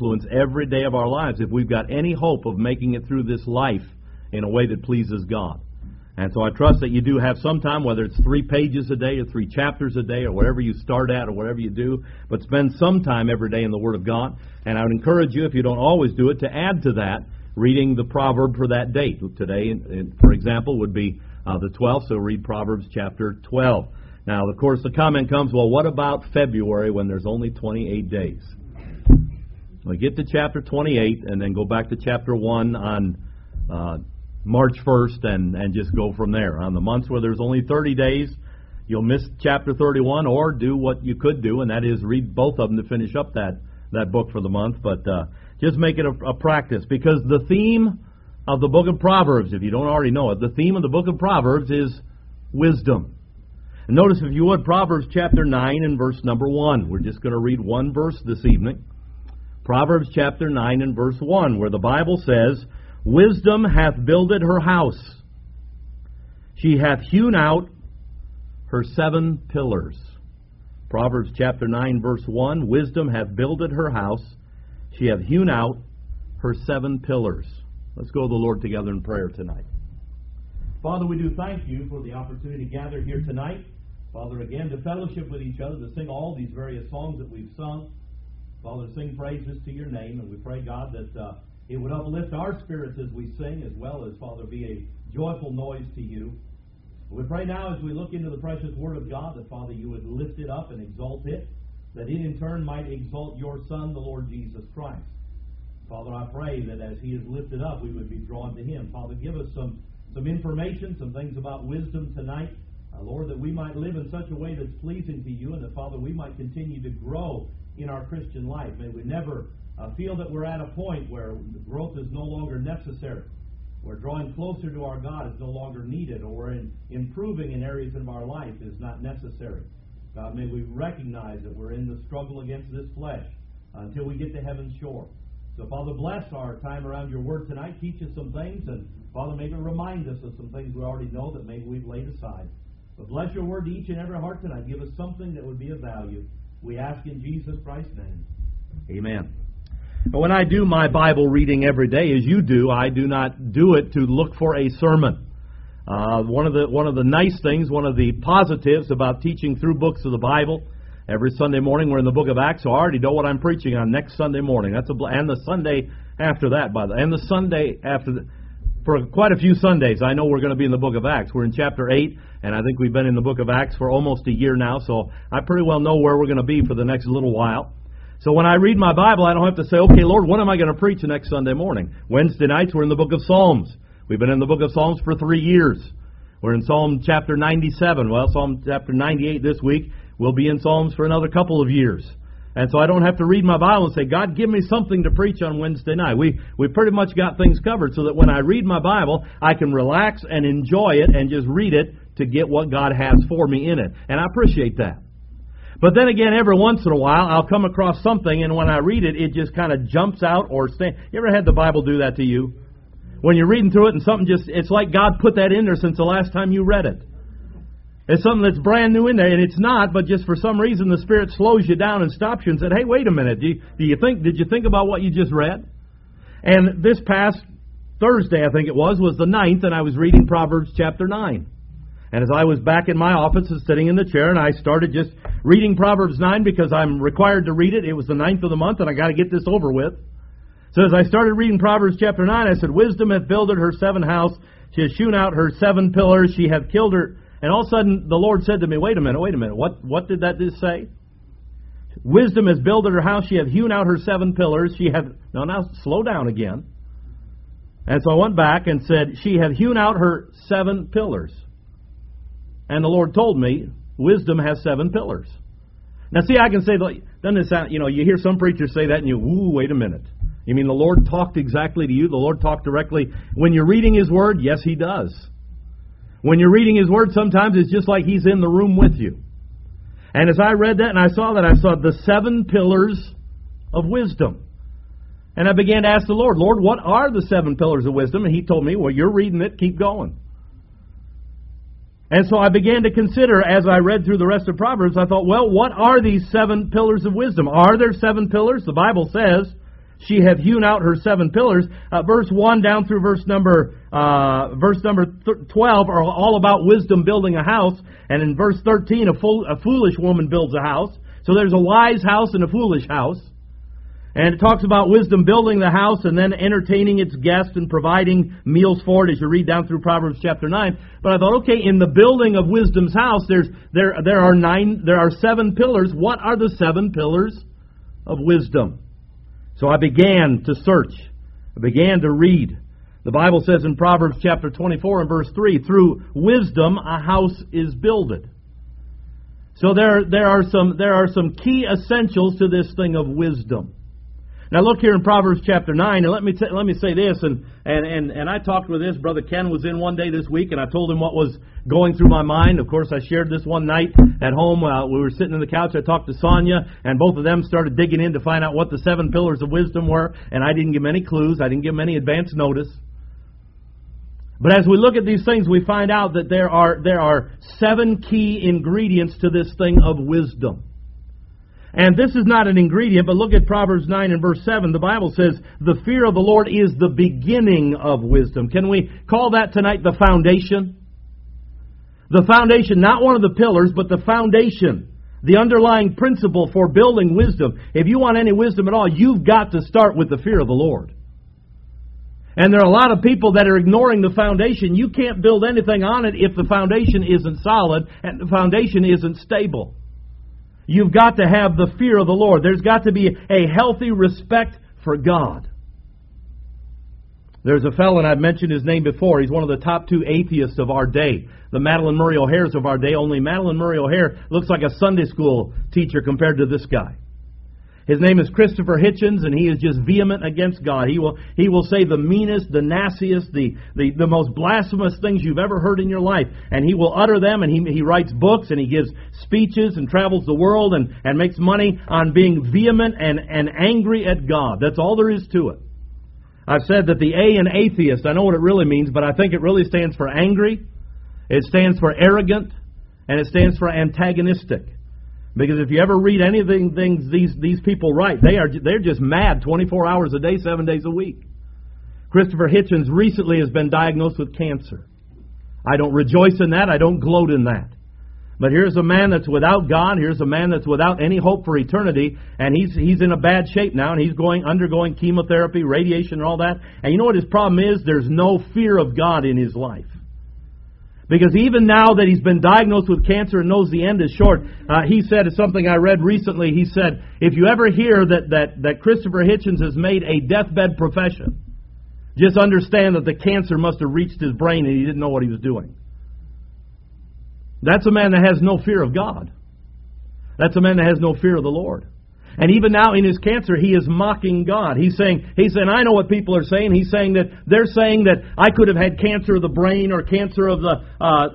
influence every day of our lives if we've got any hope of making it through this life in a way that pleases God. And so I trust that you do have some time, whether it's 3 pages a day or 3 chapters a day or whatever you start at or whatever you do, but spend some time every day in the Word of God. And I would encourage you, if you don't always do it, to add to that reading the proverb for that date. Today, for example, would be the 12th, so read Proverbs chapter 12. Now, of course, the comment comes, well, what about February when there's only 28 days? We get to chapter 28 and then go back to chapter 1 on March 1st and just go from there. On the months where there's only 30 days, you'll miss chapter 31 or do what you could do, and that is read both of them to finish up that book for the month. But just make it a practice, because the theme of the book of Proverbs, if you don't already know it, the theme of the book of Proverbs is wisdom. And notice, if you would, Proverbs chapter 9 and verse number 1. We're just going to read one verse this evening. Proverbs chapter 9 and verse 1, where the Bible says, "Wisdom hath builded her house. She hath hewn out her 7 pillars." Proverbs chapter 9 verse 1, "Wisdom hath builded her house. She hath hewn out her 7 pillars." Let's go to the Lord together in prayer tonight. Father, we do thank you for the opportunity to gather here tonight. Father, again, to fellowship with each other, to sing all these various songs that we've sung. Father, sing praises to your name, and we pray, God, that it would uplift our spirits as we sing, as well as, Father, be a joyful noise to you. We pray now, as we look into the precious Word of God, that, Father, you would lift it up and exalt it, that it in turn might exalt your Son, the Lord Jesus Christ. Father, I pray that as he is lifted up, we would be drawn to him. Father, give us some information, some things about wisdom tonight. Lord, that we might live in such a way that's pleasing to you, and that, Father, we might continue to grow in our Christian life. May we never feel that we're at a point where growth is no longer necessary, where drawing closer to our God is no longer needed, or where improving in areas of our life is not necessary. God, may we recognize that we're in the struggle against this flesh until we get to heaven's shore. So, Father, bless our time around your word tonight. Teach us some things, and, Father, maybe remind us of some things we already know that maybe we've laid aside. But bless your word to each and every heart tonight. Give us something that would be of value. We ask in Jesus Christ's name. Amen. When I do my Bible reading every day, as you do, I do not do it to look for a sermon. One of the nice things, one of the positives about teaching through books of the Bible, every Sunday morning we're in the book of Acts, so I already know what I'm preaching on next Sunday morning. And the Sunday after that, and the Sunday after for quite a few Sundays, I know we're going to be in the book of Acts. We're in chapter 8, and I think we've been in the book of Acts for almost a year now, so I pretty well know where we're going to be for the next little while. So when I read my Bible, I don't have to say, okay, Lord, what am I going to preach the next Sunday morning? Wednesday nights, we're in the book of Psalms. We've been in the book of Psalms for 3 years. We're in Psalm chapter 97. Well, Psalm chapter 98 this week. We'll be in Psalms for another couple of years. And so I don't have to read my Bible and say, God, give me something to preach on Wednesday night. We pretty much got things covered so that when I read my Bible, I can relax and enjoy it and just read it to get what God has for me in it. And I appreciate that. But then again, every once in a while, I'll come across something, and when I read it, it just kind of jumps out or stands. You ever had the Bible do that to you? When you're reading through it and something it's like God put that in there since the last time you read it. It's something that's brand new in there, and it's not, but just for some reason the Spirit slows you down and stops you and said, hey, wait a minute, did you think about what you just read? And this past Thursday, I think it was the 9th, and I was reading Proverbs chapter 9. And as I was back in my office and sitting in the chair, and I started just reading Proverbs 9 because I'm required to read it. It was the 9th of the month, and I got to get this over with. So as I started reading Proverbs chapter 9, I said, Wisdom hath builded her 7 house. She hath hewn out her 7 pillars. She hath killed her. And all of a sudden, the Lord said to me, wait a minute. What did that just say? Wisdom has builded her house. She hath hewn out her 7 pillars. She hath... Now, slow down again. And so I went back and said, she hath hewn out her 7 pillars. And the Lord told me, wisdom has 7 pillars. Now, see, I can say, doesn't it sound, you hear some preachers say that and wait a minute. You mean the Lord talked exactly to you? The Lord talked directly? When you're reading His Word, yes, He does. When you're reading His Word, sometimes it's just like He's in the room with you. And as I read that and I saw the 7 pillars of wisdom. And I began to ask the Lord, what are the 7 pillars of wisdom? And He told me, well, you're reading it, keep going. And so I began to consider, as I read through the rest of Proverbs, I thought, well, what are these 7 pillars of wisdom? Are there 7 pillars? The Bible says, she hath hewn out her 7 pillars. Verse 1 down through verse number 12 are all about wisdom building a house. And in verse 13, a foolish woman builds a house. So there's a wise house and a foolish house. And it talks about wisdom building the house and then entertaining its guests and providing meals for it as you read down through Proverbs chapter 9. But I thought, okay, in the building of wisdom's house, there are 7 pillars. What are the 7 pillars of wisdom? So I began to search. I began to read. The Bible says in Proverbs chapter 24 and verse 3, through wisdom a house is builded. So there are some key essentials to this thing of wisdom. Now look here in Proverbs chapter 9, and let me say this, and I talked with this. Brother Ken was in one day this week, and I told him what was going through my mind. Of course, I shared this one night at home. We were sitting on the couch. I talked to Sonia, and both of them started digging in to find out what the 7 pillars of wisdom were, and I didn't give them any clues. I didn't give them any advance notice. But as we look at these things, we find out that there are 7 key ingredients to this thing of wisdom. And this is not an ingredient, but look at Proverbs 9 and verse 7. The Bible says, the fear of the Lord is the beginning of wisdom. Can we call that tonight the foundation? The foundation, not one of the pillars, but the foundation. The underlying principle for building wisdom. If you want any wisdom at all, you've got to start with the fear of the Lord. And there are a lot of people that are ignoring the foundation. You can't build anything on it if the foundation isn't solid and the foundation isn't stable. You've got to have the fear of the Lord. There's got to be a healthy respect for God. There's a fellow, and I've mentioned his name before. He's one of the top 2 atheists of our day. The Madeline Murray O'Hairs of our day. Only Madeline Murray O'Hair looks like a Sunday school teacher compared to this guy. His name is Christopher Hitchens, and he is just vehement against God. He will say the meanest, the nastiest, the most blasphemous things you've ever heard in your life. And he will utter them, and he writes books, and he gives speeches, and travels the world, and makes money on being vehement and angry at God. That's all there is to it. I've said that the A in atheist, I know what it really means, but I think it really stands for angry, it stands for arrogant, and it stands for antagonistic. Because if you ever read anything these people write, they're just mad 24 hours a day, 7 days a week. Christopher Hitchens recently has been diagnosed with cancer. I don't rejoice in that. I don't gloat in that. But here's a man that's without God. Here's a man that's without any hope for eternity. And he's in a bad shape now. And he's undergoing chemotherapy, radiation, and all that. And you know what his problem is? There's no fear of God in his life. Because even now that he's been diagnosed with cancer and knows the end is short, he said, it's something I read recently, he said, if you ever hear that Christopher Hitchens has made a deathbed profession, just understand that the cancer must have reached his brain and he didn't know what he was doing. That's a man that has no fear of God. That's a man that has no fear of the Lord. And even now in his cancer, he is mocking God. He's saying, I know what people are saying. He's saying that they're saying that I could have had cancer of the brain or cancer of the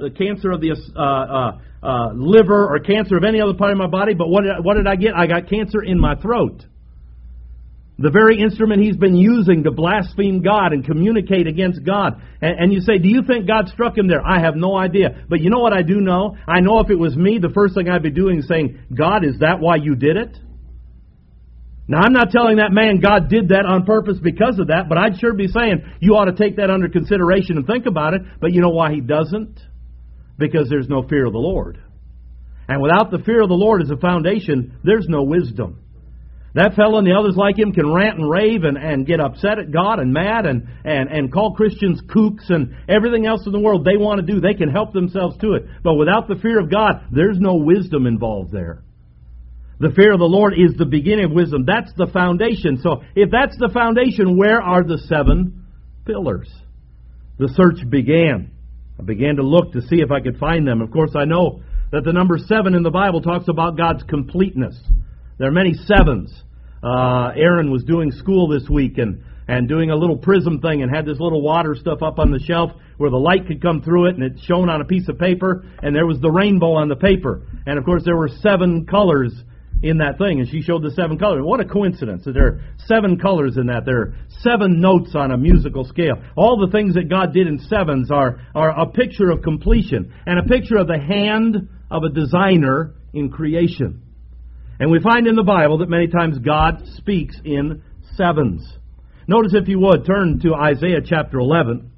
liver or cancer of any other part of my body. But what did I get? I got cancer in my throat. The very instrument he's been using to blaspheme God and communicate against God. And you say, do you think God struck him there? I have no idea. But you know what I do know? I know if it was me, the first thing I'd be doing is saying, God, is that why you did it? Now, I'm not telling that man God did that on purpose because of that, but I'd sure be saying you ought to take that under consideration and think about it. But you know why he doesn't? Because there's no fear of the Lord. And without the fear of the Lord as a foundation, there's no wisdom. That fellow and the others like him can rant and rave and get upset at God and mad and call Christians kooks and everything else in the world they want to do. They can help themselves to it. But without the fear of God, there's no wisdom involved there. The fear of the Lord is the beginning of wisdom. That's the foundation. So if that's the foundation, where are the 7 pillars? The search began. I began to look to see if I could find them. Of course, I know that the number 7 in the Bible talks about God's completeness. There are many 7s. Aaron was doing school this week and doing a little prism thing and had this little water stuff up on the shelf where the light could come through it, and it's shown on a piece of paper, and there was the rainbow on the paper. And of course, there were 7 colors in that thing, and she showed the 7 colors. What a coincidence. There are 7 colors in that. There are 7 notes on a musical scale. All the things that God did in 7s are a picture of completion and a picture of the hand of a designer in creation. And we find in the Bible that many times God speaks in sevens. Notice, if you would, turn to Isaiah chapter 11.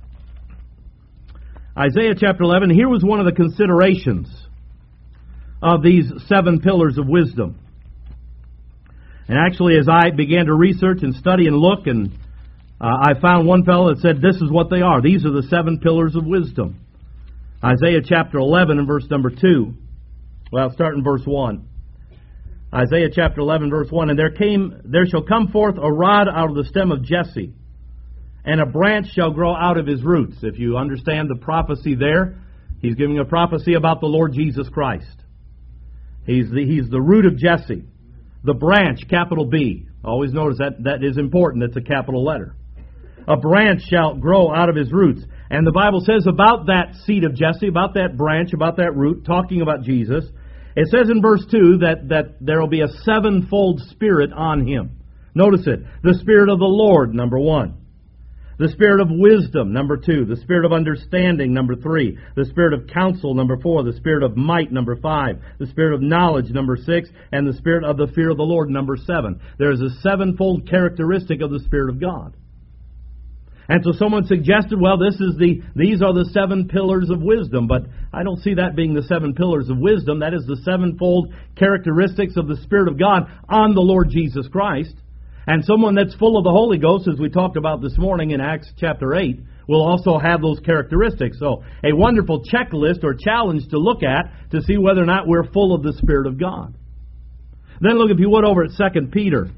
Isaiah chapter 11, here was one of the considerations of these 7 pillars of wisdom. And actually, as I began to research and study and look, and I found one fellow that said, this is what they are. These are the 7 pillars of wisdom. Isaiah chapter 11 and verse number 2. Well, start in verse 1. Isaiah chapter 11, verse 1. And there shall come forth a rod out of the stem of Jesse, and a branch shall grow out of his roots. If you understand the prophecy there, he's giving a prophecy about the Lord Jesus Christ. He's the root of Jesse. The branch, capital B. Always notice that is important. It's a capital letter. A branch shall grow out of his roots. And the Bible says about that seed of Jesse, about that branch, about that root, talking about Jesus, it says in verse 2 that there will be a 7-fold spirit on him. Notice it. The Spirit of the Lord, number 1. The Spirit of wisdom, number 2. The Spirit of understanding, number 3. The Spirit of counsel, number 4. The Spirit of might, number 5. The Spirit of knowledge, number 6. And the Spirit of the fear of the Lord, number 7. There is a 7-fold characteristic of the Spirit of God. And so someone suggested, well, these are the 7 pillars of wisdom. But I don't see that being the 7 pillars of wisdom. That is the 7-fold characteristics of the Spirit of God on the Lord Jesus Christ. And someone that's full of the Holy Ghost, as we talked about this morning in Acts chapter 8, will also have those characteristics. So a wonderful checklist or challenge to look at to see whether or not we're full of the Spirit of God. Then look, if you would, over at 2 Peter.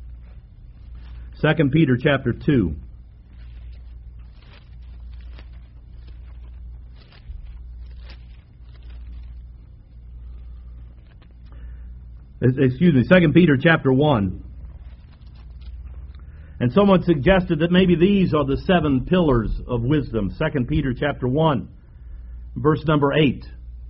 2 Peter chapter 2. Excuse me, 2 Peter chapter 1. And someone suggested that maybe these are the 7 pillars of wisdom. 2 Peter chapter 1, verse number 8.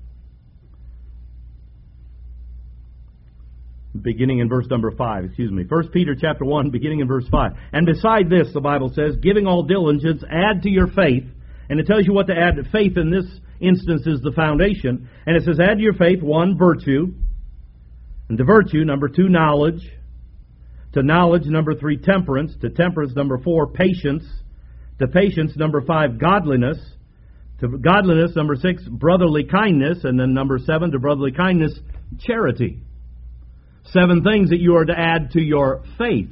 Beginning in verse number 5, 1 Peter chapter 1, beginning in verse 5. And beside this, the Bible says, giving all diligence, add to your faith. And it tells you what to add. Faith in this instance is the foundation. And it says, add to your faith, 1, virtue. And to virtue, number 2, knowledge. To knowledge, number 3, temperance. To temperance, number 4, patience. To patience, number 5, godliness. To godliness, number 6, brotherly kindness. And then number 7, to brotherly kindness, charity. 7 things that you are to add to your faith.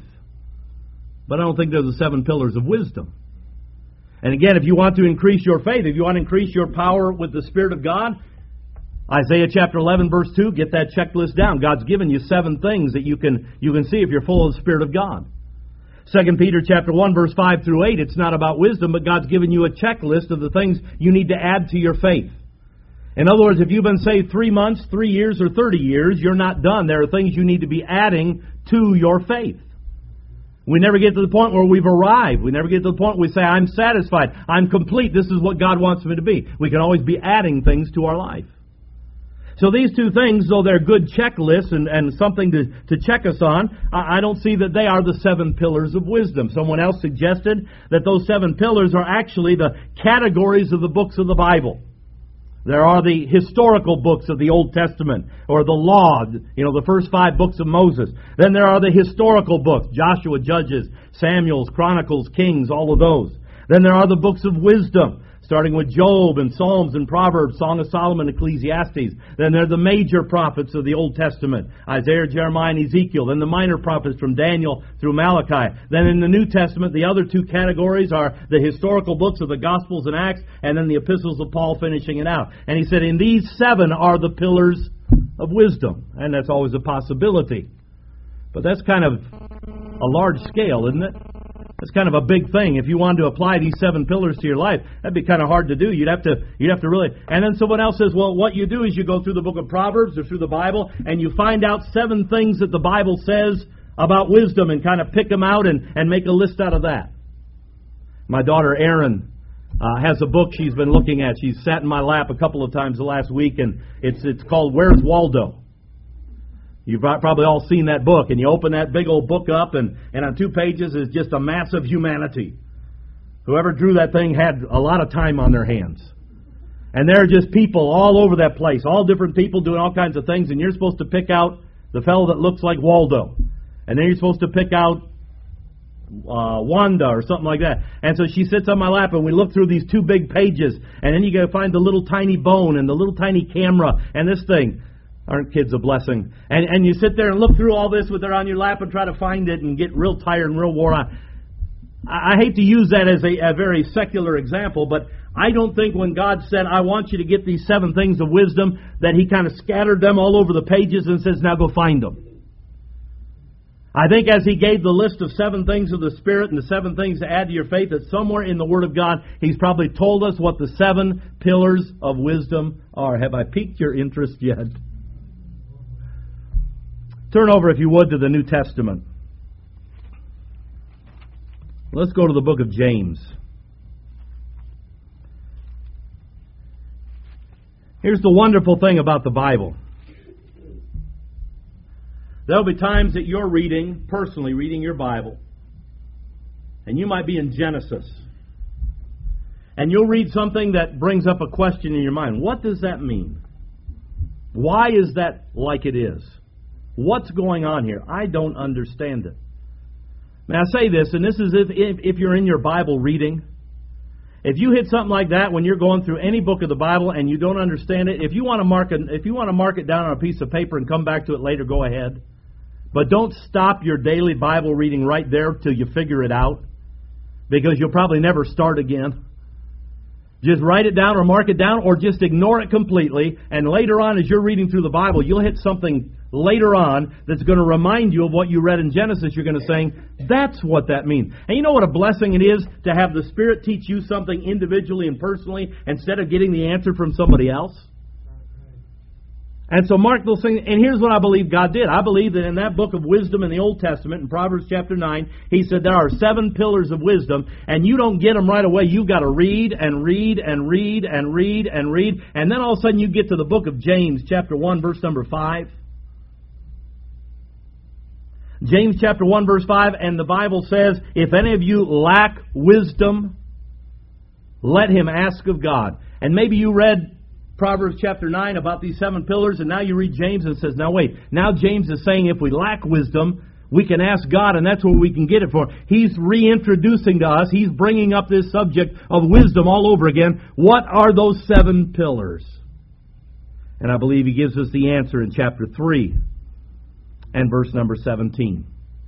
But I don't think they're the 7 pillars of wisdom. And again, if you want to increase your faith, if you want to increase your power with the Spirit of God, Isaiah chapter 11, verse 2, get that checklist down. God's given you 7 things that you can see if you're full of the Spirit of God. 2 Peter chapter 1, verse 5 through 8, it's not about wisdom, but God's given you a checklist of the things you need to add to your faith. In other words, if you've been saved 3 months, 3 years, or 30 years, you're not done. There are things you need to be adding to your faith. We never get to the point where we've arrived. We never get to the point where we say, I'm satisfied, I'm complete, this is what God wants me to be. We can always be adding things to our life. So these 2 things, though they're good checklists and something to check us on, I don't see that they are the 7 pillars of wisdom. Someone else suggested that those 7 pillars are actually the categories of the books of the Bible. There are the historical books of the Old Testament, or the law, the first 5 books of Moses. Then there are the historical books, Joshua, Judges, Samuel, Chronicles, Kings, all of those. Then there are the books of wisdom, starting with Job and Psalms and Proverbs, Song of Solomon, Ecclesiastes. Then there are the major prophets of the Old Testament, Isaiah, Jeremiah, and Ezekiel. Then the minor prophets from Daniel through Malachi. Then in the New Testament, the other 2 categories are the historical books of the Gospels and Acts, and then the epistles of Paul finishing it out. And he said, in these 7 are the pillars of wisdom. And that's always a possibility. But that's kind of a large scale, isn't it? It's kind of a big thing. If you wanted to apply these 7 pillars to your life, that'd be kind of hard to do. You'd have to really. And then someone else says, well, what you do is you go through the book of Proverbs or through the Bible, and you find out 7 things that the Bible says about wisdom, and kind of pick them out and make a list out of that. My daughter Erin has a book she's been looking at. She's sat in my lap a couple of times the last week, and it's called Where's Waldo? You've probably all seen that book, and you open that big old book up, and on 2 pages is just a mass of humanity. Whoever drew that thing had a lot of time on their hands. And there are just people all over that place, all different people doing all kinds of things, and you're supposed to pick out the fellow that looks like Waldo. And then you're supposed to pick out Wanda or something like that. And so she sits on my lap and we look through these 2 big pages, and then you go find the little tiny bone and the little tiny camera and this thing. Aren't kids a blessing? And you sit there and look through all this with her on your lap and try to find it and get real tired and real worn out. I hate to use that as a very secular example, but I don't think when God said, I want you to get these 7 things of wisdom, that He kind of scattered them all over the pages and says, now go find them. I think as He gave the list of 7 things of the Spirit and the 7 things to add to your faith, that somewhere in the Word of God, He's probably told us what the 7 pillars of wisdom are. Have I piqued your interest yet? Turn over, if you would, to the New Testament. Let's go to the book of James. Here's the wonderful thing about the Bible. There'll be times that you're reading, personally reading your Bible, and you might be in Genesis, and you'll read something that brings up a question in your mind. What does that mean? Why is that like it is? What's going on here? I don't understand it. Now I say this, and this is if you're in your Bible reading. If you hit something like that when you're going through any book of the Bible and you don't understand it, if you want to mark it down on a piece of paper and come back to it later, go ahead. But don't stop your daily Bible reading right there till you figure it out, because you'll probably never start again. Just write it down or mark it down, or just ignore it completely, and later on as you're reading through the Bible, you'll hit something later on that's going to remind you of what you read in Genesis. You're going to say, that's what that means. And you know what a blessing it is to have the Spirit teach you something individually and personally instead of getting the answer from somebody else? And so mark those things, and here's what I believe God did. I believe that in that book of wisdom in the Old Testament, in Proverbs chapter 9, He said there are 7 pillars of wisdom, and you don't get them right away. You've got to read and read and read and read and read, and then all of a sudden you get to the book of James chapter 1, verse number 5. James chapter 1, verse 5, and the Bible says, if any of you lack wisdom, let him ask of God. And maybe you read Proverbs chapter 9 about these 7 pillars, and now you read James and it says, now wait, now James is saying if we lack wisdom, we can ask God, and that's where we can get it from. He's reintroducing to us, He's bringing up this subject of wisdom all over again. What are those 7 pillars? And I believe He gives us the answer in chapter 3 and verse number 17.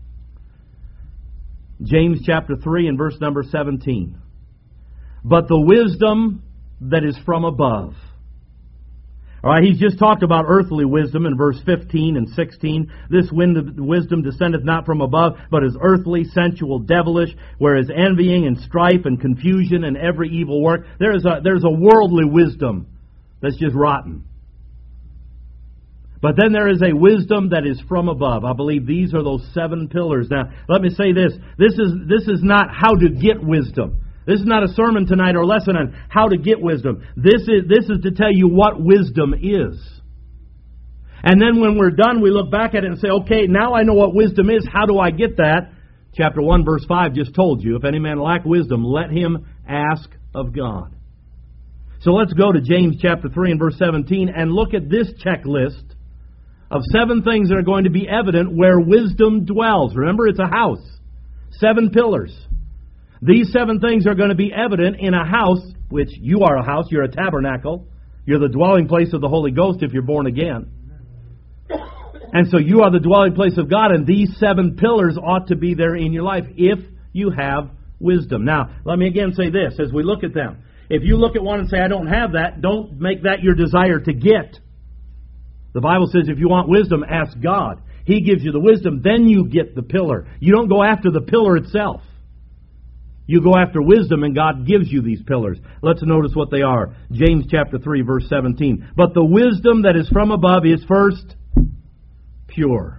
James chapter 3 and verse number 17. But the wisdom that is from above. All right, He's just talked about earthly wisdom in verse 15 and 16. This wisdom descendeth not from above, but is earthly, sensual, devilish, whereas envying and strife and confusion and every evil work. There's a worldly wisdom that's just rotten. But then there is a wisdom that is from above. I believe these are those 7 pillars. Now, let me say this. This is not how to get wisdom. This is not a sermon tonight or a lesson on how to get wisdom. This is to tell you what wisdom is. And then when we're done, we look back at it and say, okay, now I know what wisdom is. How do I get that? Chapter 1, verse 5 just told you, if any man lack wisdom, let him ask of God. So let's go to James chapter 3 and verse 17 and look at this checklist of 7 things that are going to be evident where wisdom dwells. Remember, it's a house. 7 pillars. These 7 things are going to be evident in a house, which you are a house, you're a tabernacle. You're the dwelling place of the Holy Ghost if you're born again. And so you are the dwelling place of God, and these 7 pillars ought to be there in your life if you have wisdom. Now, let me again say this as we look at them. If you look at one and say, I don't have that, don't make that your desire to get. The Bible says if you want wisdom, ask God. He gives you the wisdom, then you get the pillar. You don't go after the pillar itself. You go after wisdom, and God gives you these pillars. Let's notice what they are. James chapter 3, verse 17. But the wisdom that is from above is first pure.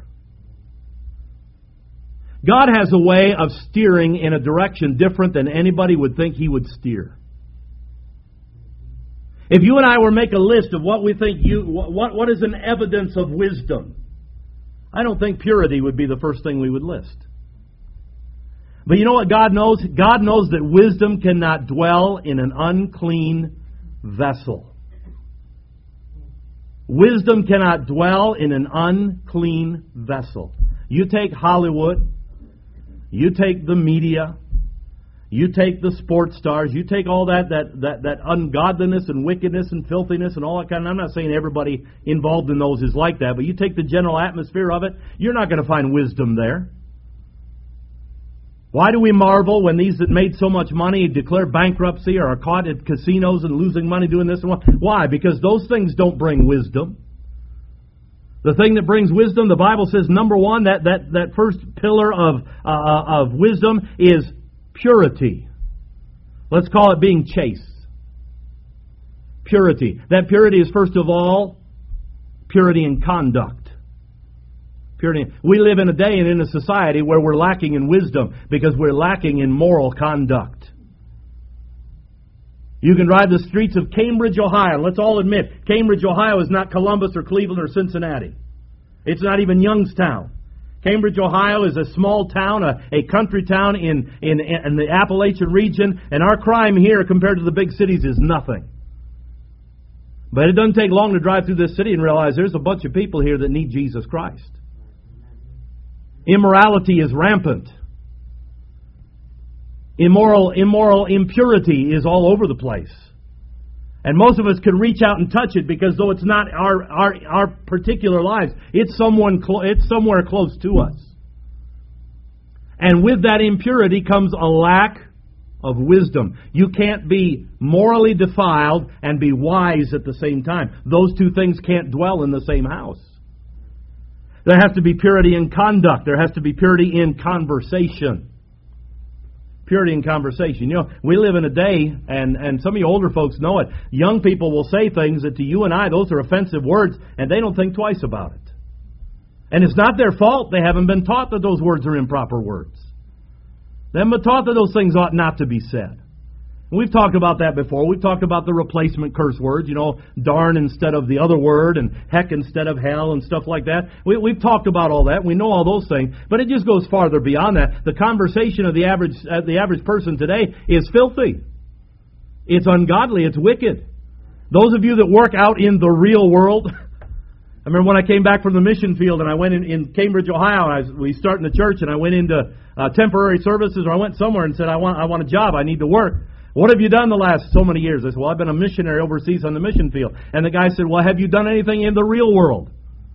God has a way of steering in a direction different than anybody would think He would steer. If you and I were to make a list of what we think what is an evidence of wisdom, I don't think purity would be the first thing we would list. But you know what God knows? God knows that wisdom cannot dwell in an unclean vessel. Wisdom cannot dwell in an unclean vessel. You take Hollywood, You take the media, you take the sports stars, you take all that ungodliness and wickedness and filthiness and all that kind of... I'm not saying everybody involved in those is like that, but you take the general atmosphere of it, you're not going to find wisdom there. Why do we marvel when these that made so much money declare bankruptcy or are caught at casinos and losing money doing this and what? Why? Because those things don't bring wisdom. The thing that brings wisdom, the Bible says, number one, that first pillar of wisdom is purity. Let's call it being chaste. Purity. That purity is, first of all, purity in conduct. Purity. We live in a day and in a society where we're lacking in wisdom because we're lacking in moral conduct. You can drive the streets of Cambridge, Ohio. Let's all admit, Cambridge, Ohio is not Columbus or Cleveland or Cincinnati. It's not even Youngstown. Cambridge, Ohio is a small town, a country town in the Appalachian region, and our crime here compared to the big cities is nothing. But it doesn't take long to drive through this city and realize there's a bunch of people here that need Jesus Christ. Immorality is rampant. Immoral impurity is all over the place. And most of us can reach out and touch it because though it's not our particular lives, it's somewhere close to us. And with that impurity comes a lack of wisdom. You can't be morally defiled and be wise at the same time. Those two things can't dwell in the same house. There has to be purity in conduct. There has to be purity in conversation. Purity in conversation. You know, we live in a day, and some of you older folks know it, young people will say things that to you and I, those are offensive words, and they don't think twice about it. And it's not their fault. They haven't been taught that those words are improper words. They haven't been taught that those things ought not to be said. We've talked about that before. We've talked about the replacement curse words, you know, darn instead of the other word, and heck instead of hell, and stuff like that. We've talked about all that. We know all those things, but it just goes farther beyond that. The conversation of the average person today is filthy. It's ungodly. It's wicked. Those of you that work out in the real world, I remember when I came back from the mission field and I went in Cambridge, Ohio, and we started in the church, and I went into temporary services, or I went somewhere and said, I want a job. I need to work. What have you done the last so many years? I said, well, I've been a missionary overseas on the mission field. And the guy said, well, have you done anything in the real world?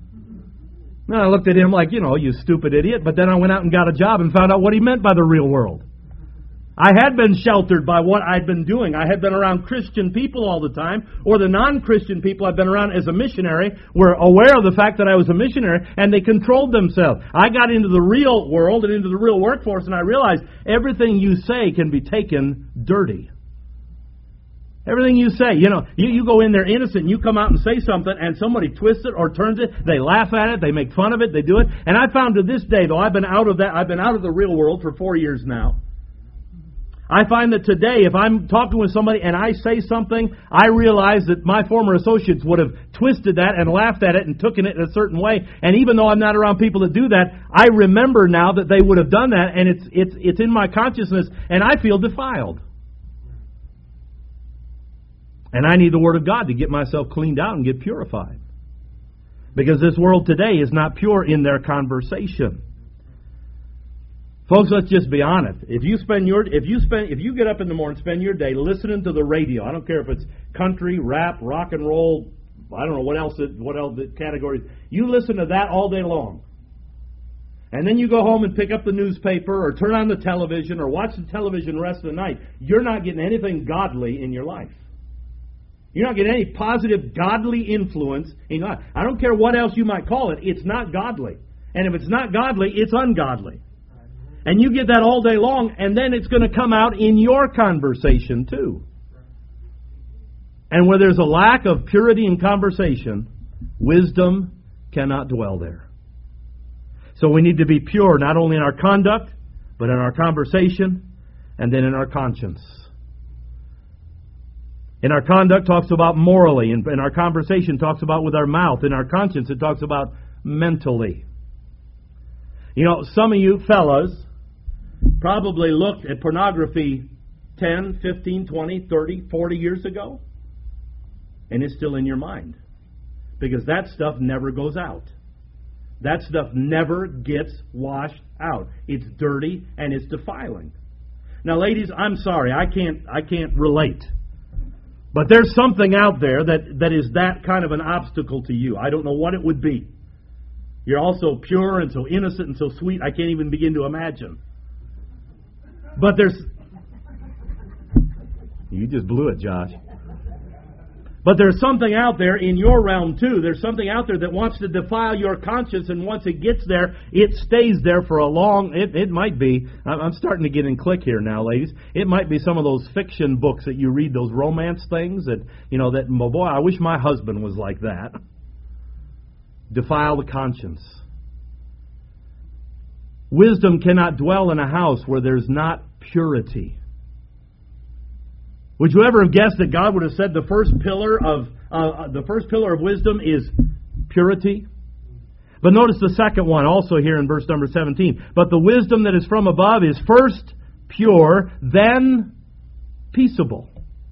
And I looked at him like, you know, you stupid idiot. But then I went out and got a job and found out what he meant by the real world. I had been sheltered by what I'd been doing. I had been around Christian people all the time, or the non-Christian people I've been around as a missionary were aware of the fact that I was a missionary, and they controlled themselves. I got into the real world and into the real workforce, and I realized everything you say can be taken dirty. Everything you say, you know, you go in there innocent, and you come out and say something, and somebody twists it or turns it, they laugh at it, they make fun of it, they do it. And I found to this day, though I've been out of the real world for 4 years now, I find that today, if I'm talking with somebody and I say something, I realize that my former associates would have twisted that and laughed at it and taken it in a certain way. And even though I'm not around people that do that, I remember now that they would have done that, and it's in my consciousness, and I feel defiled. And I need the Word of God to get myself cleaned out and get purified. Because this world today is not pure in their conversation. Folks, let's just be honest. If you get up in the morning, spend your day listening to the radio. I don't care if it's country, rap, rock and roll. I don't know what else the categories. You listen to that all day long, and then you go home and pick up the newspaper or turn on the television or watch the television the rest of the night. You're not getting anything godly in your life. You're not getting any positive godly influence in your life. I don't care what else you might call it. It's not godly, and if it's not godly, it's ungodly. And you get that all day long, and then it's going to come out in your conversation too. And where there's a lack of purity in conversation, wisdom cannot dwell there. So we need to be pure, not only in our conduct, but in our conversation, and then in our conscience. In our conduct talks about morally, and in our conversation talks about with our mouth. In our conscience it talks about mentally. You know, some of you fellas probably looked at pornography 10, 15, 20, 30, 40 years ago, and it's still in your mind. Because that stuff never goes out. That stuff never gets washed out. It's dirty and it's defiling. Now, ladies, I'm sorry, I can't relate. But there's something out there that is that kind of an obstacle to you. I don't know what it would be. You're all so pure and so innocent and so sweet, I can't even begin to imagine. But there's... You just blew it, Josh. But there's something out there in your realm, too. There's something out there that wants to defile your conscience, and once it gets there, it stays there for a long... It might be... I'm starting to get in click here now, ladies. It might be some of those fiction books that you read, those romance things that, boy, I wish my husband was like that. Defile the conscience. Wisdom cannot dwell in a house where there's not purity. Would you ever have guessed that God would have said the first pillar of wisdom is purity? But notice the second one also here in verse number 17. But the wisdom that is from above is first pure, then peaceable.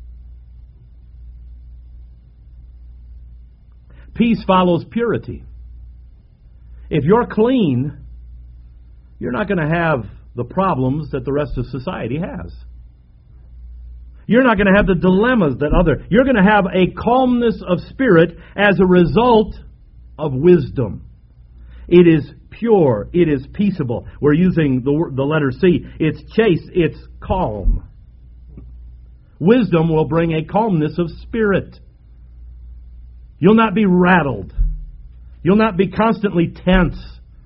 Peace follows purity. If you're clean, you're not going to have the problems that the rest of society has. You're not going to have the dilemmas that you're going to have a calmness of spirit as a result of wisdom. It is pure. It is peaceable. We're using the letter C. It's chaste. It's calm. Wisdom will bring a calmness of spirit. You'll not be rattled. You'll not be constantly tense.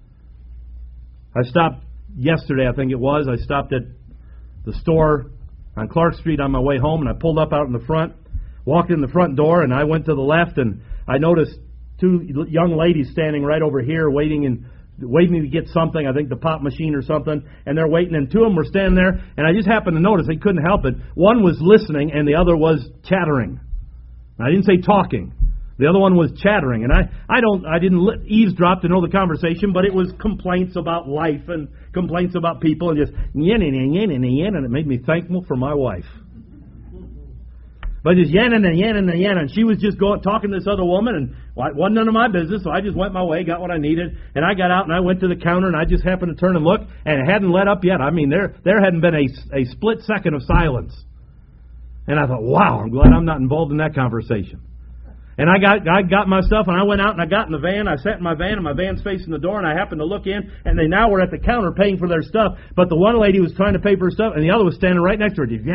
I stopped yesterday, I think it was. I stopped at the store on Clark Street on my way home, and I pulled up out in the front, walked in the front door, and I went to the left, and I noticed two young ladies standing right over here waiting to get something, I think the pop machine or something, and they're waiting, and two of them were standing there, and I just happened to notice, I couldn't help it, one was listening, and the other was chattering. I didn't say talking. The other one was chattering, and I didn't eavesdrop to know the conversation, but it was complaints about life and complaints about people and just yin and it made me thankful for my wife. But just yin and she was just talking to this other woman, and it wasn't none of my business, so I just went my way, got what I needed, and I got out and I went to the counter, and I just happened to turn and look, and it hadn't let up yet. I mean, there hadn't been a split second of silence. And I thought, wow, I'm glad I'm not involved in that conversation. And I got my stuff, and I went out and I got in the van. I sat in my van, and my van's facing the door, and I happened to look in, and they now were at the counter paying for their stuff. But the one lady was trying to pay for her stuff, and the other was standing right next to her. Just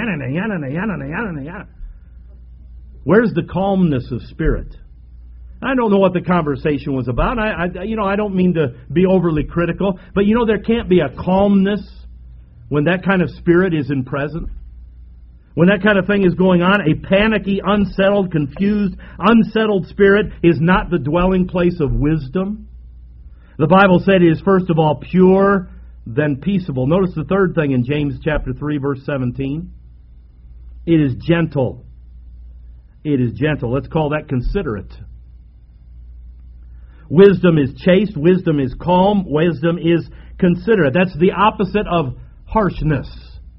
where's the calmness of spirit? I don't know what the conversation was about. I don't mean to be overly critical, but there can't be a calmness when that kind of spirit is in present. When that kind of thing is going on, a panicky, unsettled, confused, unsettled spirit is not the dwelling place of wisdom. The Bible said it is first of all pure, then peaceable. Notice the third thing in James chapter 3, verse 17. It is gentle. It is gentle. Let's call that considerate. Wisdom is chaste. Wisdom is calm. Wisdom is considerate. That's the opposite of harshness.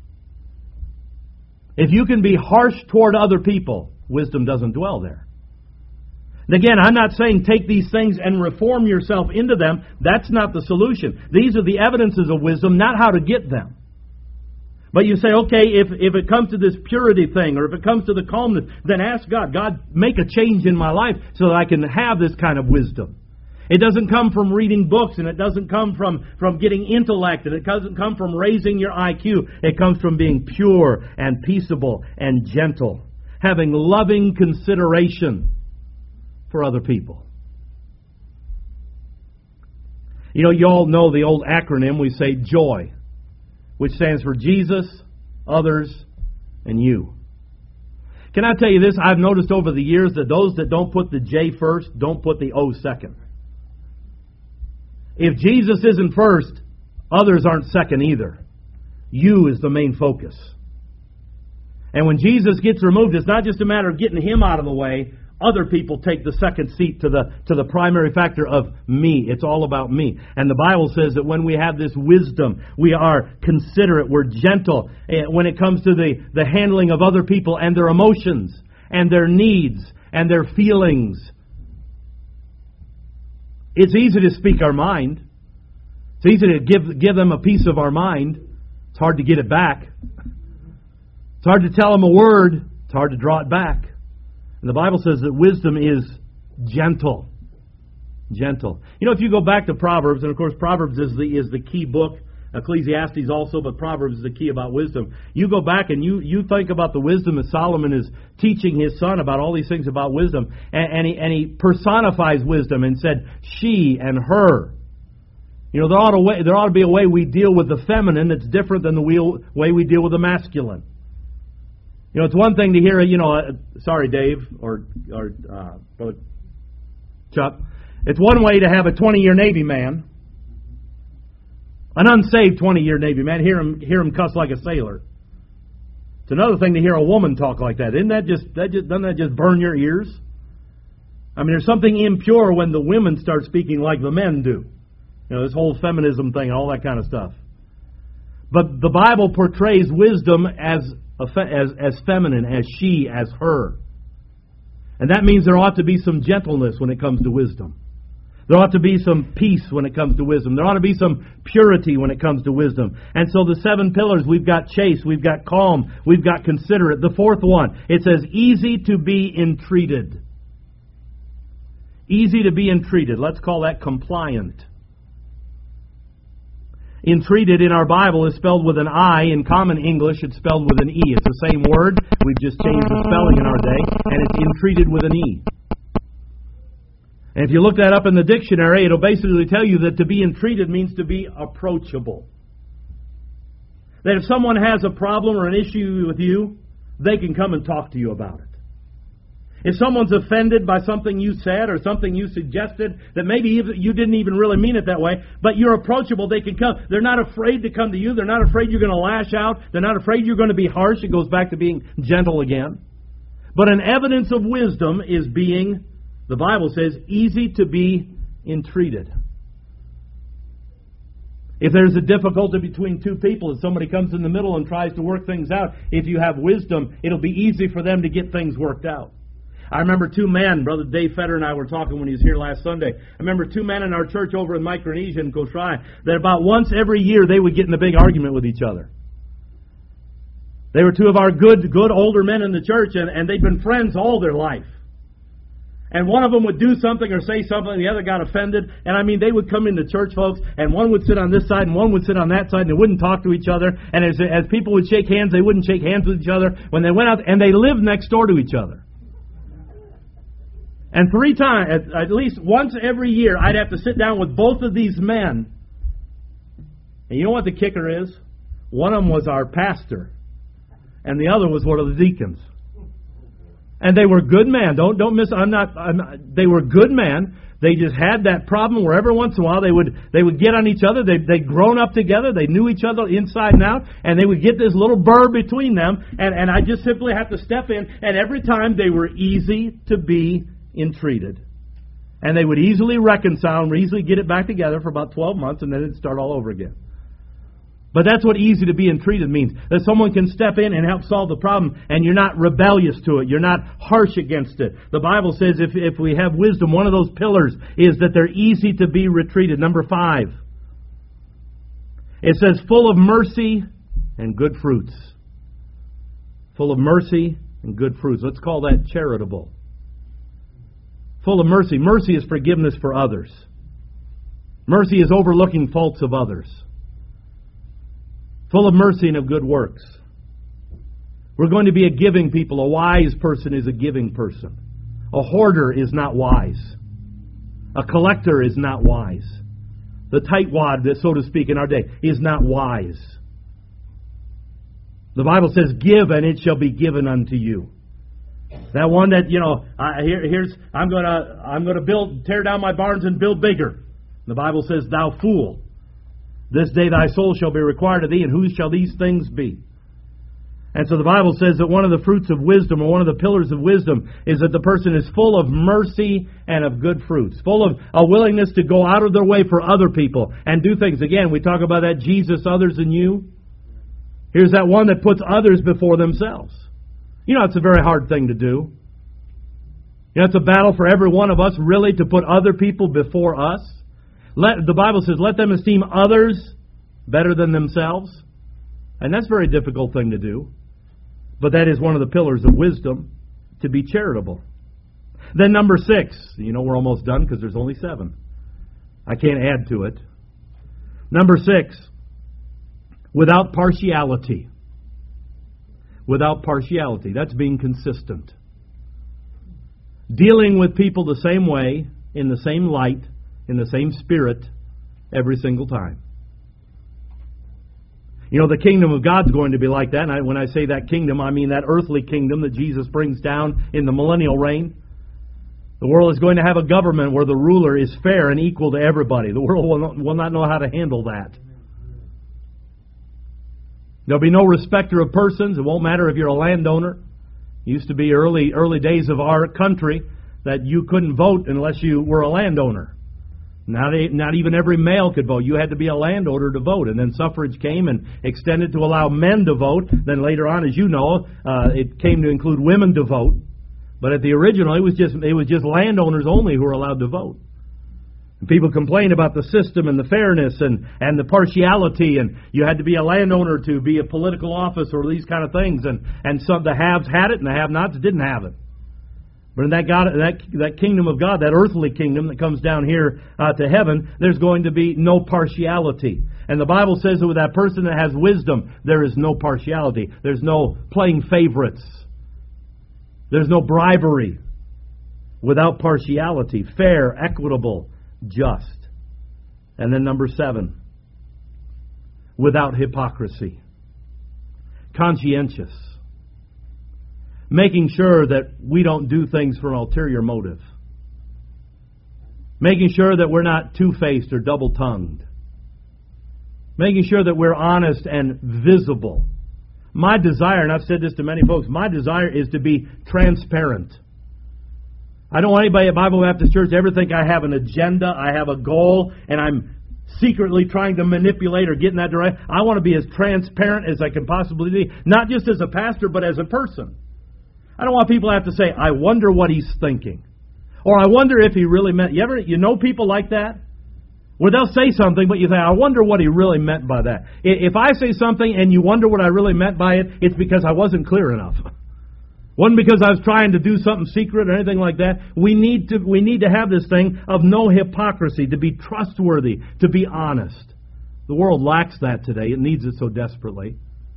If you can be harsh toward other people, wisdom doesn't dwell there. And again, I'm not saying take these things and reform yourself into them. That's not the solution. These are the evidences of wisdom, not how to get them. But you say, okay, if it comes to this purity thing, or if it comes to the calmness, then ask God, God, make a change in my life so that I can have this kind of wisdom. It doesn't come from reading books, and it doesn't come from getting intellect, and it doesn't come from raising your IQ. It comes from being pure and peaceable and gentle, having loving consideration for other people. You all know the old acronym. We say JOY, which stands for Jesus, others, and you. Can I tell you this? I've noticed over the years that those that don't put the J first don't put the O second. If Jesus isn't first, others aren't second either. You is the main focus. And when Jesus gets removed, it's not just a matter of getting Him out of the way. Other people take the second seat to the primary factor of me. It's all about me. And the Bible says that when we have this wisdom, we are considerate, we're gentle when it comes to the handling of other people and their emotions and their needs and their feelings. It's easy to speak our mind. It's easy to give them a piece of our mind. It's hard to get it back. It's hard to tell them a word. It's hard to draw it back. And the Bible says that wisdom is gentle. Gentle. You know, if you go back to Proverbs, and of course Proverbs is the key book, Ecclesiastes also, but Proverbs is the key about wisdom. You go back and you think about the wisdom that Solomon is teaching his son about all these things about wisdom, and he personifies wisdom and said she and her. You know, there ought to be a way we deal with the feminine that's different than the way we deal with the masculine. You know, it's one thing to hear, sorry, Dave, or Brother Chuck. It's one way to have a 20-year Navy man, an unsaved 20-year Navy man, hear him cuss like a sailor. It's another thing to hear a woman talk like that. Doesn't that just burn your ears? I mean, there's something impure when the women start speaking like the men do. You know, this whole feminism thing and all that kind of stuff. But the Bible portrays wisdom as feminine, as she, as her. And that means there ought to be some gentleness when it comes to wisdom. There ought to be some peace when it comes to wisdom. There ought to be some purity when it comes to wisdom. And so the 7 pillars, we've got chaste, we've got calm, we've got considerate. The 4th one, it says easy to be entreated. Easy to be entreated. Let's call that compliant. Entreated in our Bible is spelled with an I. In common English, it's spelled with an E. It's the same word. We've just changed the spelling in our day, and it's entreated with an E. And if you look that up in the dictionary, it'll basically tell you that to be entreated means to be approachable. That if someone has a problem or an issue with you, they can come and talk to you about it. If someone's offended by something you said or something you suggested that maybe you didn't even really mean it that way, but you're approachable, they can come. They're not afraid to come to you. They're not afraid you're going to lash out. They're not afraid you're going to be harsh. It goes back to being gentle again. But an evidence of wisdom is being, the Bible says, easy to be entreated. If there's a difficulty between two people and somebody comes in the middle and tries to work things out, if you have wisdom, it'll be easy for them to get things worked out. I remember 2 men, Brother Dave Fetter and I were talking when he was here last Sunday. I remember 2 men in our church over in Micronesia in Kosrae that about once every year they would get in a big argument with each other. They were 2 of our good older men in the church, and they'd been friends all their life. And one of them would do something or say something, and the other got offended. And I mean, they would come into church, folks, and one would sit on this side and one would sit on that side, and they wouldn't talk to each other. And as people would shake hands, they wouldn't shake hands with each other. When they went out, and they lived next door to each other. And 3 times, at least once every year, I'd have to sit down with both of these men. And you know what the kicker is? One of them was our pastor, and the other was one of the deacons. And they were good men. Don't miss. They were good men. They just had that problem where every once in a while they would get on each other. They'd grown up together. They knew each other inside and out, and they would get this little burr between them. And I just simply have to step in. And every time they were easy to be entreated. And they would easily reconcile and easily get it back together for about 12 months, and then it'd start all over again. But that's what easy to be entreated means. That someone can step in and help solve the problem, and you're not rebellious to it. You're not harsh against it. The Bible says if we have wisdom, one of those pillars is that they're easy to be entreated. Number 5. It says full of mercy and good fruits. Full of mercy and good fruits. Let's call that charitable. Full of mercy. Mercy is forgiveness for others. Mercy is overlooking faults of others. Full of mercy and of good works. We're going to be a giving people. A wise person is a giving person. A hoarder is not wise. A collector is not wise. The tightwad, so to speak, in our day, is not wise. The Bible says, "Give, and it shall be given unto you." That one that, I'm going to tear down my barns and build bigger. The Bible says, "Thou fool, this day thy soul shall be required of thee, and whose shall these things be?" And so the Bible says that one of the fruits of wisdom, or one of the pillars of wisdom, is that the person is full of mercy and of good fruits. Full of a willingness to go out of their way for other people and do things. Again, we talk about that Jesus, others, and you. Here's that one that puts others before themselves. You know, it's a very hard thing to do. You know, it's a battle for every one of us, really, to put other people before us. The Bible says, let them esteem others better than themselves. And that's a very difficult thing to do. But that is one of the pillars of wisdom, to be charitable. Then number 6. You know, we're almost done because there's only 7. I can't add to it. Number 6. Without partiality. Without partiality. That's being consistent. Dealing with people the same way, in the same light, in the same spirit, every single time. You know, the kingdom of God's going to be like that. And when I say that kingdom, I mean that earthly kingdom that Jesus brings down in the millennial reign. The world is going to have a government where the ruler is fair and equal to everybody. The world will not know how to handle that. There'll be no respecter of persons. It won't matter if you're a landowner. It used to be early days of our country that you couldn't vote unless you were a landowner. Not even every male could vote. You had to be a landowner to vote. And then suffrage came and extended to allow men to vote. Then later on, as you know, it came to include women to vote. But at the original, it was just landowners only who were allowed to vote. And people complain about the system and the fairness and the partiality, and you had to be a landowner to be a political office or these kind of things. And some the haves had it and the have-nots didn't have it. But in that kingdom of God, that earthly kingdom that comes down here to heaven, there's going to be no partiality. And the Bible says that with that person that has wisdom, there is no partiality. There's no playing favorites. There's no bribery. Without partiality. Fair, equitable, just. And then number 7. Without hypocrisy. Conscientious. Making sure that we don't do things for an ulterior motive. Making sure that we're not two-faced or double-tongued. Making sure that we're honest and visible. My desire, and I've said this to many folks, my desire is to be transparent. I don't want anybody at Bible Baptist Church to ever think I have an agenda, I have a goal, and I'm secretly trying to manipulate or get in that direction. I want to be as transparent as I can possibly be, not just as a pastor, but as a person. I don't want people to have to say, I wonder what he's thinking. Or I wonder if he really meant... You know people like that? Where they'll say something, but you think, I wonder what he really meant by that. If I say something and you wonder what I really meant by it, it's because I wasn't clear enough. Wasn't because I was trying to do something secret or anything like that. We need to have this thing of no hypocrisy, to be trustworthy, to be honest. The world lacks that today. It needs it so desperately.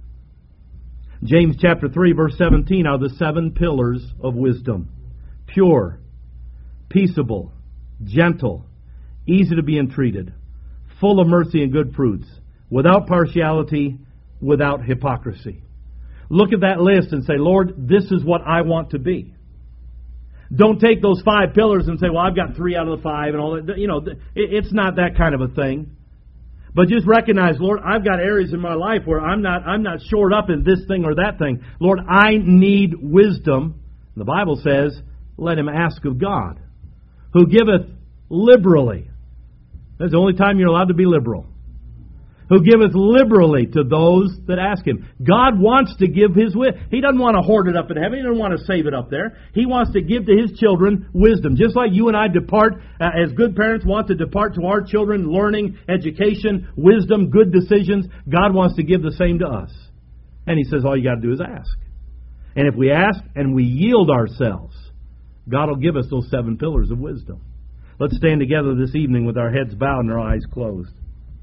James chapter 3, verse 17 are the 7 pillars of wisdom. Pure, peaceable, gentle, easy to be entreated, full of mercy and good fruits, without partiality, without hypocrisy. Look at that list and say, Lord, this is what I want to be. Don't take those 5 pillars and say, well, I've got 3 out of the 5 and all that. You know, it's not that kind of a thing. But just recognize, Lord, I've got areas in my life where I'm not shored up in this thing or that thing. Lord, I need wisdom. The Bible says, let him ask of God, who giveth liberally. That's the only time you're allowed to be liberal. Who giveth liberally to those that ask him. God wants to give his wisdom. He doesn't want to hoard it up in heaven. He doesn't want to save it up there. He wants to give to his children wisdom. Just like you and I depart, as good parents want to depart to our children, learning, education, wisdom, good decisions. God wants to give the same to us. And he says all you got to do is ask. And if we ask and we yield ourselves, God will give us those 7 pillars of wisdom. Let's stand together this evening with our heads bowed and our eyes closed.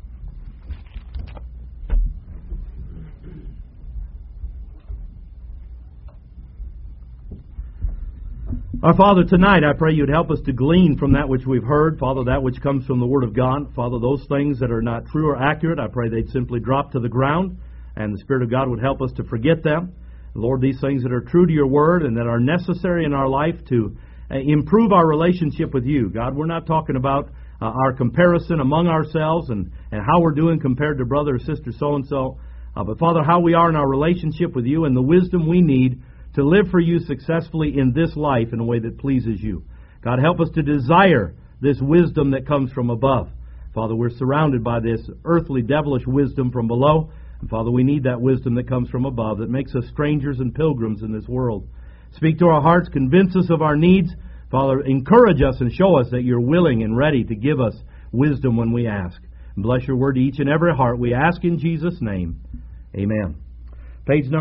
Our Father, tonight I pray you'd help us to glean from that which we've heard, Father, that which comes from the Word of God. Father, those things that are not true or accurate, I pray they'd simply drop to the ground, and the Spirit of God would help us to forget them. Lord, these things that are true to your Word and that are necessary in our life to improve our relationship with you. God, we're not talking about our comparison among ourselves and how we're doing compared to brother or sister so-and-so, but Father, how we are in our relationship with you and the wisdom we need to live for you successfully in this life in a way that pleases you. God, help us to desire this wisdom that comes from above. Father, we're surrounded by this earthly, devilish wisdom from below. And Father, we need that wisdom that comes from above that makes us strangers and pilgrims in this world. Speak to our hearts, convince us of our needs, Father, encourage us and show us that you're willing and ready to give us wisdom when we ask. Bless your word to each and every heart. We ask in Jesus' name. Amen. Page number